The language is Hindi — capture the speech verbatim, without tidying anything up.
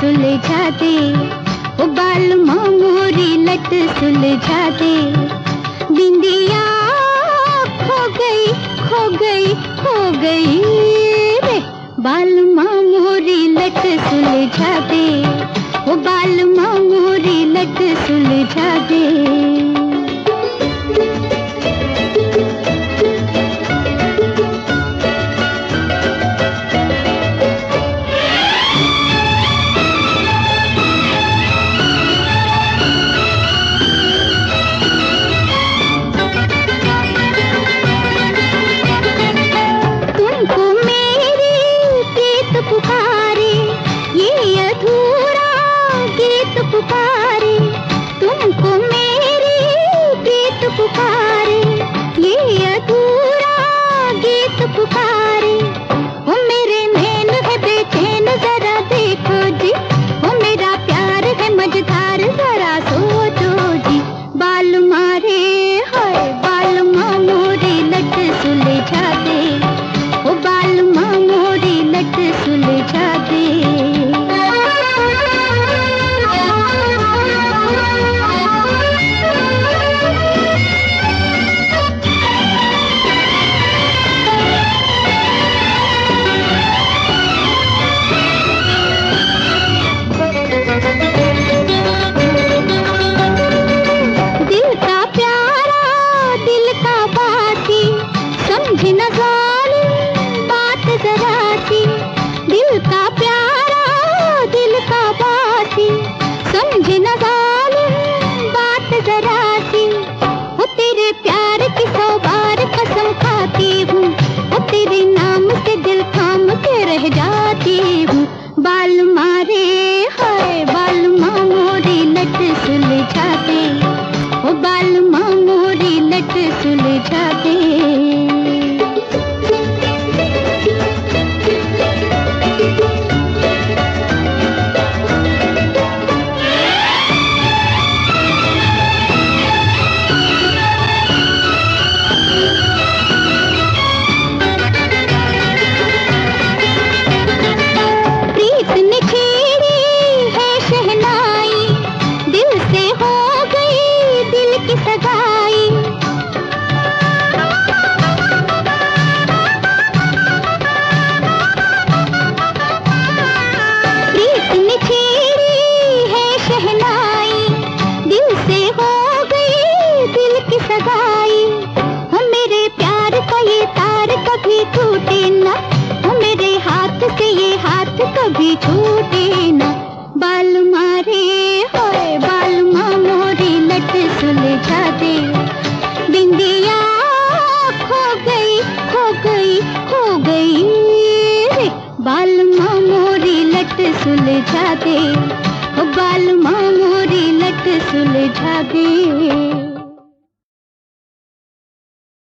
सुलझा दे, ओ बाल मोरी लट सुलझा दे। बिंदिया खो गई खो गई खो गई रे, बाल मोरी लट सुलझा दे, ओ बाल मोरी लट सुलझा दे। पुकारे ये अधूरा गीत पुकारे, तुमको मेरी प्रीत पुकारे, ये अधूरा गीत पुकारे। ओ मेरे नैन है बेचैन जरा देखो जी, ओ मेरा प्यार है मझधार जरा सोचो जी। बाल मारे हाय बाल मोरी लट सुलझा दे, ओ बाल मोरी लट सुलझा दे। दिल का प्यारा दिल का बाती, समझ न जालिम बात जरा सी। दिल का प्यारा दिल का बाती, समझ न जालिम बात जरा सी। वो तेरे प्यार की सौ बार कसम खाती हूँ, वो तेरे नाम से दिल थाम के रह जाती हूँ। बाल मारे हाय बाल मोरी लट सुलझा दे, ओ बाल मोरी लट सुलझा दे। कभी छूटे ना, बाल मारे होए बाल मोरी लट सुलझा दे। बिंदिया खो गई खो गई खो गई रे, बाल मोरी लट सुलझा दे, बाल मोरी लट सुलझा दे।